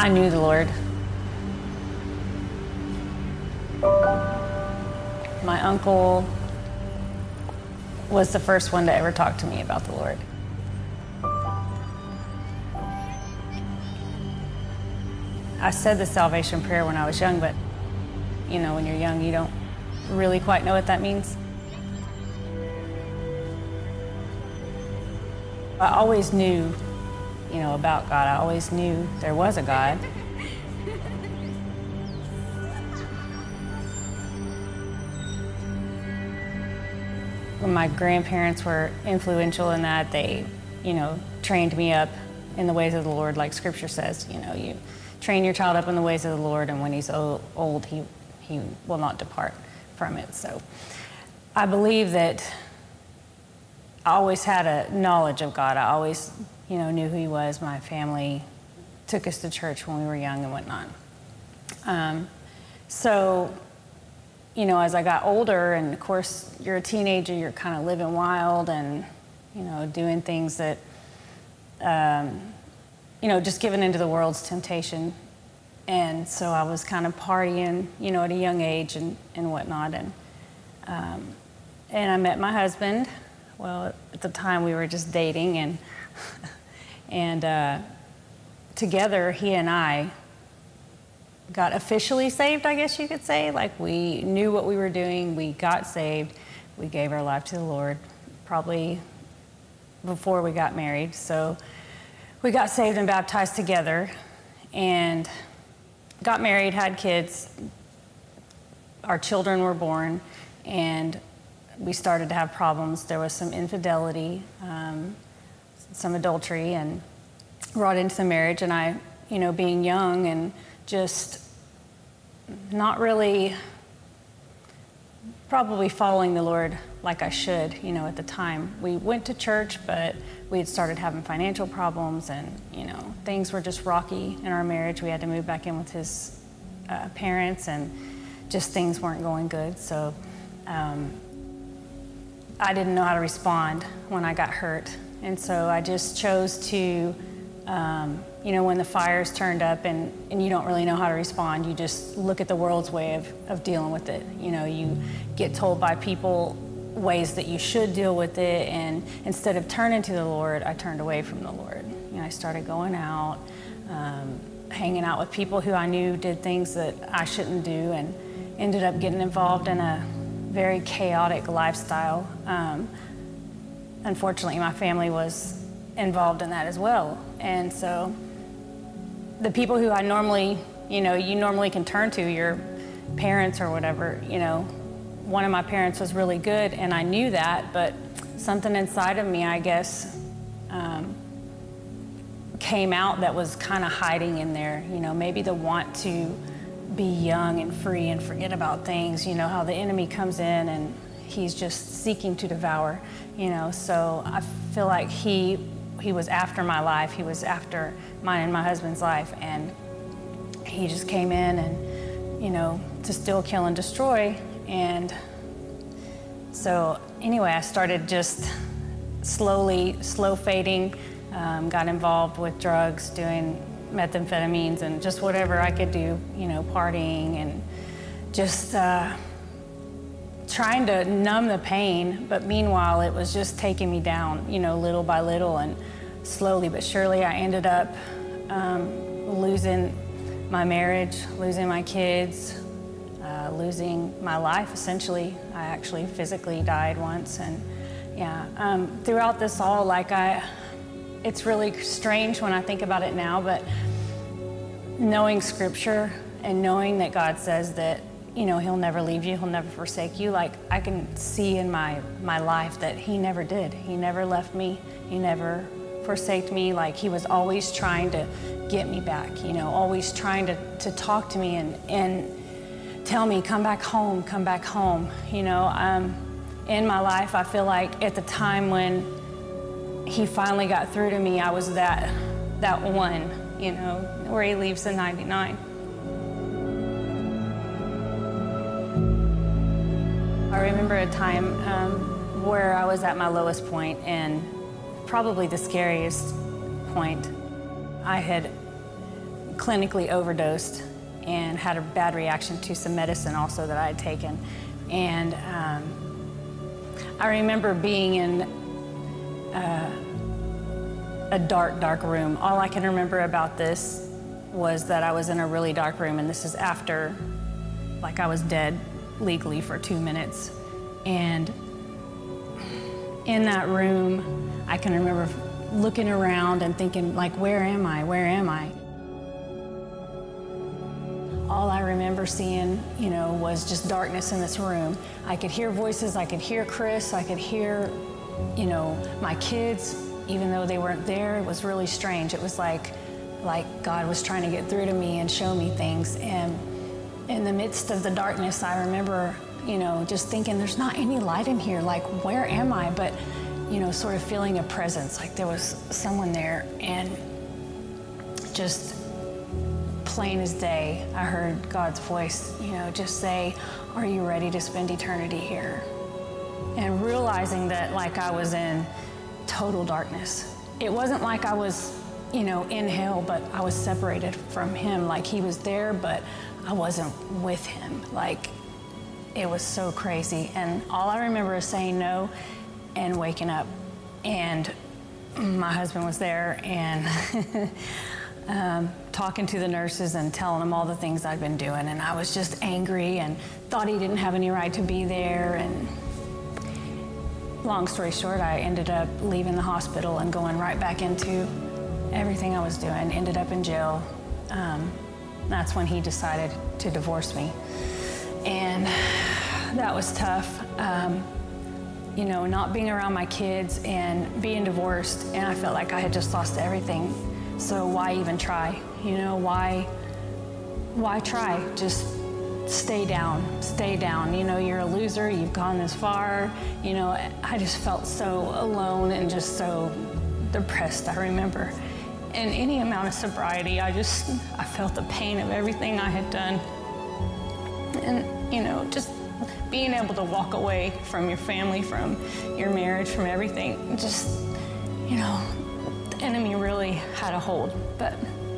I knew the Lord. My uncle was the first one to ever talk to me about the Lord. I said the salvation prayer when I was young, but you know, when you're young, you don't really quite know what that means. I always knew, you know, about God. I always knew there was a God. My grandparents were influential in that. They, you know, trained me up in the ways of the Lord, like Scripture says. You know, you train your child up in the ways of the Lord, and when he's old, he will not depart from it. So I believe that I always had a knowledge of God. I always, you know, knew who he was. My family took us to church when we were young and whatnot. So, you know, as I got older, and of course, you're a teenager, you're kind of living wild and, you know, doing things that, you know, just giving into the world's temptation. And so I was kind of partying, you know, at a young age and whatnot. And I met my husband. Well, at the time we were just dating, and together he and I got officially saved, I guess you could say. Like, we knew what we were doing, we got saved, we gave our life to the Lord probably before we got married. So we got saved and baptized together and got married, had kids. Our children were born, and we started to have problems. There was some infidelity, some adultery, and brought into the marriage. And I, you know, being young and just not really probably following the Lord like I should, you know, at the time. We went to church, but we had started having financial problems, and, you know, things were just rocky in our marriage. We had to move back in with his parents, and just things weren't going good. So I didn't know how to respond when I got hurt. And so I just chose to, you know, when the fires turned up and you don't really know how to respond, you just look at the world's way of dealing with it. You know, you get told by people ways that you should deal with it, and instead of turning to the Lord, I turned away from the Lord. You know, I started going out, hanging out with people who I knew did things that I shouldn't do, and ended up getting involved in a very chaotic lifestyle. Unfortunately, my family was involved in that as well. And so the people who I normally, you know, you normally can turn to, your parents or whatever, you know, one of my parents was really good, and I knew that, but something inside of me, I guess, came out that was kind of hiding in there. You know, maybe the want to be young and free and forget about things, you know, how the enemy comes in and he's just seeking to devour, you know. So I feel like he was after my life. He was after mine and my husband's life, and he just came in and, you know, to steal, kill, and destroy. And so anyway, I started just slow fading, got involved with drugs, doing methamphetamines and just whatever I could do, you know, partying and just trying to numb the pain. But meanwhile, it was just taking me down, you know, little by little, and slowly but surely I ended up losing my marriage, losing my kids, losing my life, essentially. I actually physically died once. And yeah, throughout this all, like, it's really strange when I think about it now, but knowing Scripture and knowing that God says that, you know, he'll never leave you, he'll never forsake you, like, I can see in my life that he never did. He never left me, he never forsaked me. Like, he was always trying to get me back, you know, always trying to talk to me and tell me, come back home, you know. In my life, I feel like at the time when he finally got through to me, I was that one, you know, where he leaves the 99. I remember a time where I was at my lowest point, and probably the scariest point. I had clinically overdosed and had a bad reaction to some medicine also that I had taken. And I remember being in a dark room. All I can remember about this was that I was in a really dark room, and this is after, like, I was dead legally for 2 minutes. And in that room, I can remember looking around and thinking, like, where am I? Where am I? All I remember seeing, was just darkness in this room. I could hear voices, I could hear Chris, I could hear, my kids, even though they weren't there. It was really strange. It was like God was trying to get through to me and show me things. And in the midst of the darkness, I remember, just thinking, there's not any light in here. Like, where am I? But, sort of feeling a presence, like there was someone there. And just plain as day, I heard God's voice, just say, are you ready to spend eternity here? And realizing that, like, I was in total darkness. It wasn't like I was, in hell, but I was separated from him. Like, he was there, but I wasn't with him. Like, it was so crazy. And all I remember is saying no and waking up. And my husband was there, and talking to the nurses and telling them all the things I'd been doing. And I was just angry and thought he didn't have any right to be there. And long story short, I ended up leaving the hospital and going right back into everything I was doing. Ended up in jail. That's when he decided to divorce me. And that was tough. Not being around my kids and being divorced, and I felt like I had just lost everything. So why even try? Why try? Just stay down. You're a loser, you've gone this far. I just felt so alone and just so depressed, I remember. In any amount of sobriety, I felt the pain of everything I had done. And, just being able to walk away from your family, from your marriage, from everything, just, the enemy really had a hold. But,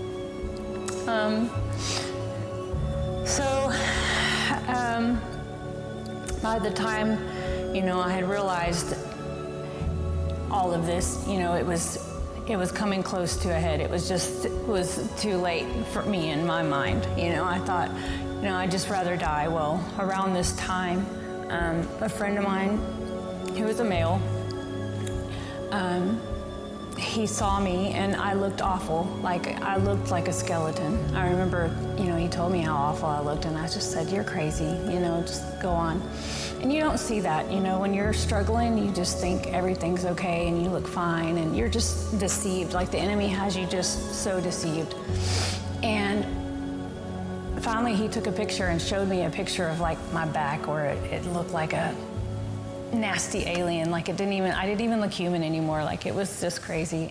by the time, I had realized all of this, it was coming close to a head. It was too late for me in my mind. I thought, I'd just rather die. Well, around this time, a friend of mine who was a male, he saw me, and I looked awful. Like, I looked like a skeleton. I remember, he told me how awful I looked, and I just said, you're crazy, just go on. And you don't see that, when you're struggling, you just think everything's okay and you look fine, and you're just deceived. Like, the enemy has you just so deceived. And finally, he took a picture and showed me a picture of, like, my back, where it looked like a nasty alien. Like, I didn't even look human anymore. Like, it was just crazy.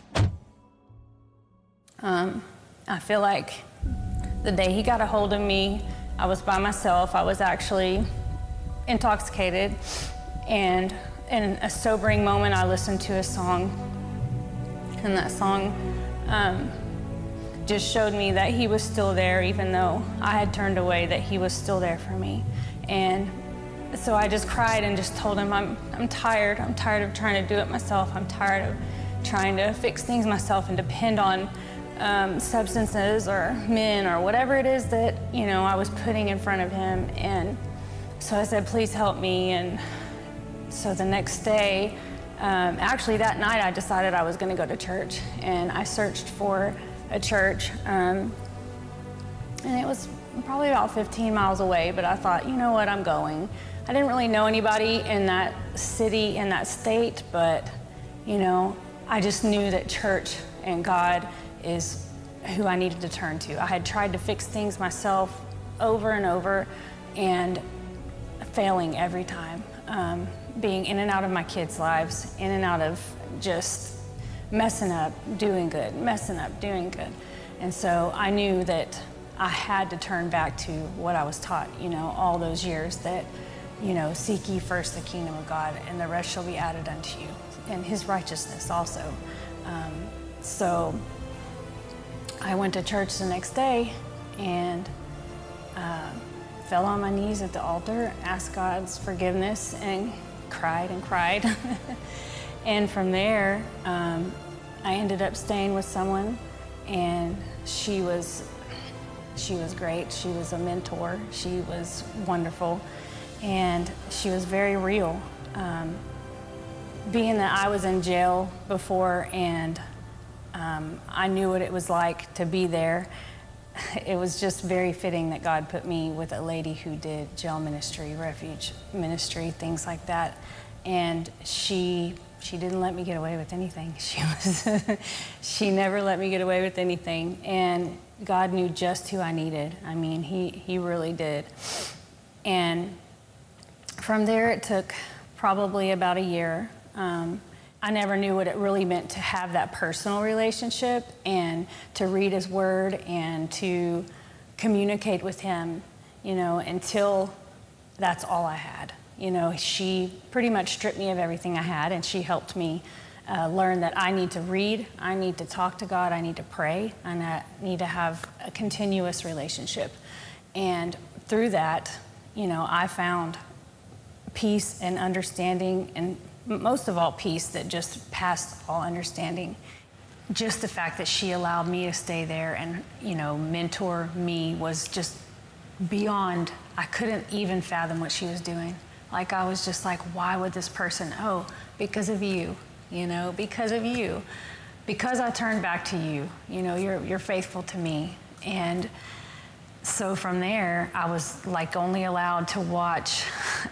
I feel like the day he got a hold of me, I was by myself. I was actually intoxicated, and in a sobering moment, I listened to a song, and that song just showed me that he was still there, even though I had turned away, that he was still there for me. And so I just cried and just told him, I'm tired. I'm tired of trying to do it myself. I'm tired of trying to fix things myself and depend on substances or men or whatever it is that, I was putting in front of him. And so I said, please help me. And so the next day, actually that night, I decided I was going to go to church. And I searched for a church, and it was probably about 15 miles away, but I thought, you know what, I'm going. I didn't really know anybody in that city, in that state, but, I just knew that church and God is who I needed to turn to. I had tried to fix things myself over and over, and failing every time, being in and out of my kids' lives, in and out of just messing up, doing good, messing up, doing good. And so I knew that I had to turn back to what I was taught, all those years, that, seek ye first the kingdom of God, and the rest shall be added unto you, and his righteousness also. So I went to church the next day and fell on my knees at the altar, asked God's forgiveness, and cried and cried. And from there, I ended up staying with someone, and she was great. She was a mentor. She was wonderful, and she was very real. Being that I was in jail before, and I knew what it was like to be there, it was just very fitting that God put me with a lady who did jail ministry, refuge ministry, things like that. And she didn't let me get away with anything. She never let me get away with anything. And God knew just who I needed. I mean, he really did. And from there, it took probably about a year. I never knew what it really meant to have that personal relationship and to read his word and to communicate with him, until that's all I had. She pretty much stripped me of everything I had, and she helped me learn that I need to read, I need to talk to God, I need to pray, and I need to have a continuous relationship. And through that, I found peace and understanding, and most of all peace that just passed all understanding. Just the fact that she allowed me to stay there and mentor me was just beyond. I couldn't even fathom what she was doing. Like, I was just like, why would this person? Oh, because of you, because of you, because I turned back to you. You're faithful to me. And so from there, I was like only allowed to watch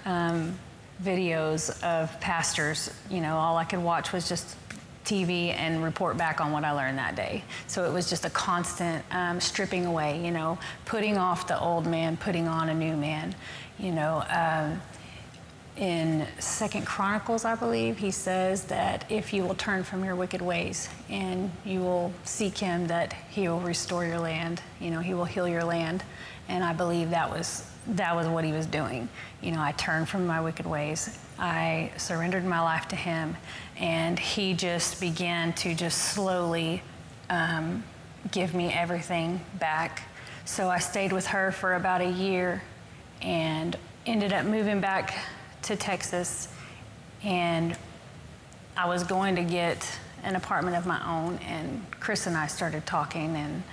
videos of pastors. All I could watch was just TV and report back on what I learned that day. So it was just a constant stripping away, putting off the old man, putting on a new man. In 2 Chronicles, I believe, he says that if you will turn from your wicked ways and you will seek him, that he will restore your land. He will heal your land. And I believe that was what he was doing. I turned from my wicked ways. I surrendered my life to him, and he just began to just slowly give me everything back. So I stayed with her for about a year and ended up moving back to Texas, and I was going to get an apartment of my own, and Chris and I started talking, and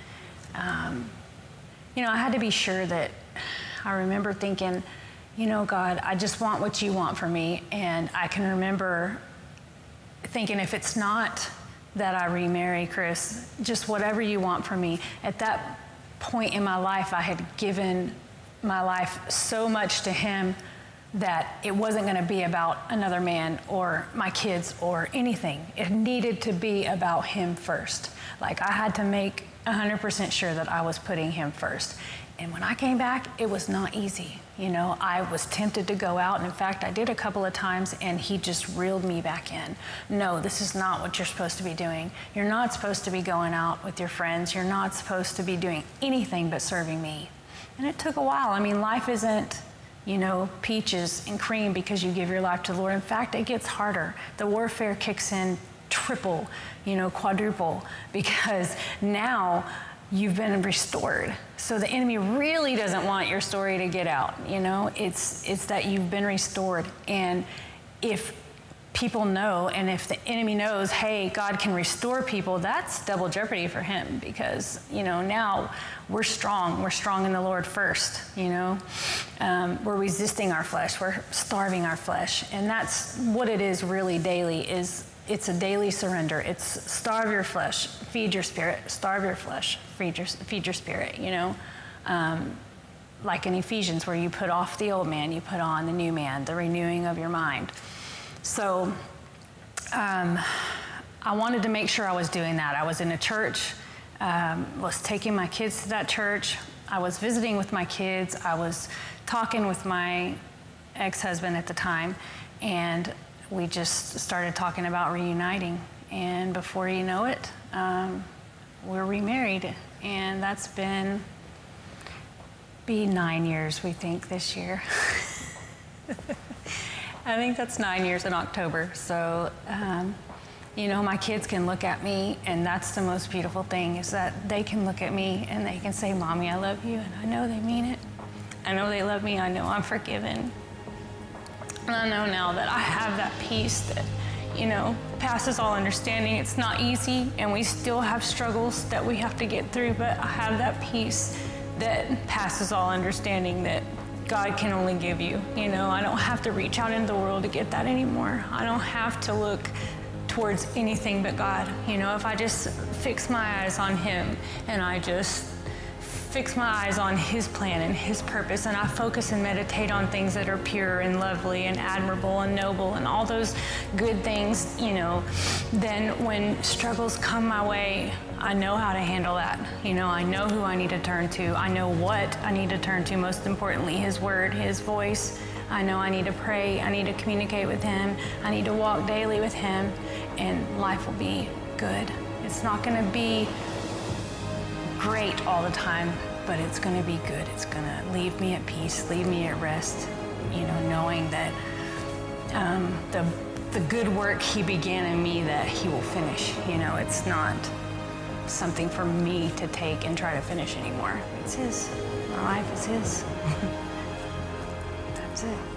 I had to be sure that I remember thinking, God, I just want what you want for me. And I can remember thinking, if it's not that I remarry Chris, just whatever you want for me. At that point in my life, I had given my life so much to him that it wasn't going to be about another man or my kids or anything. It needed to be about him first. Like, I had to make 100% sure that I was putting him first. And when I came back, it was not easy. I was tempted to go out. And in fact, I did a couple of times, and he just reeled me back in. No, this is not what you're supposed to be doing. You're not supposed to be going out with your friends. You're not supposed to be doing anything but serving me. And it took a while. I mean, life isn't, peaches and cream because you give your life to the Lord. In fact, it gets harder. The warfare kicks in triple, quadruple, because now you've been restored. So the enemy really doesn't want your story to get out. It's that you've been restored. And if people know, and if the enemy knows, hey, God can restore people, that's double jeopardy for him, because now we're strong in the Lord first. We're resisting our flesh, we're starving our flesh, and that's what it is really daily. It's a daily surrender. It's starve your flesh, feed your spirit. Starve your flesh, feed your spirit. Like in Ephesians, where you put off the old man, you put on the new man, the renewing of your mind. So I wanted to make sure I was doing that. I was in a church, was taking my kids to that church. I was visiting with my kids. I was talking with my ex-husband at the time, and we just started talking about reuniting. And before you know it, we're remarried. And that's been 9 years, we think, this year. I think that's 9 years in October. So You know, my kids can look at me, and that's the most beautiful thing, is that they can look at me and they can say, Mommy, I love you, and I know they mean it. I know they love me. I know I'm forgiven. And I know now that I have that peace that, you know, passes all understanding. It's not easy, and we still have struggles that we have to get through, but I have that peace that passes all understanding that God can only give you. You know, I don't have to reach out into the world to get that anymore. I don't have to look towards anything but God. You know, if I just fix my eyes on Him, and I just fix my eyes on His plan and His purpose, and I focus and meditate on things that are pure and lovely and admirable and noble and all those good things, you know, then when struggles come my way, I know how to handle that. You know, I know who I need to turn to. I know what I need to turn to, most importantly, His word, His voice. I know I need to pray. I need to communicate with Him. I need to walk daily with Him, and life will be good. It's not going to be great all the time, but it's going to be good. It's going to leave me at peace, leave me at rest, you know, knowing that the good work He began in me, that He will finish. You know, it's not something for me to take and try to finish anymore. It's His. My life is His. That's it.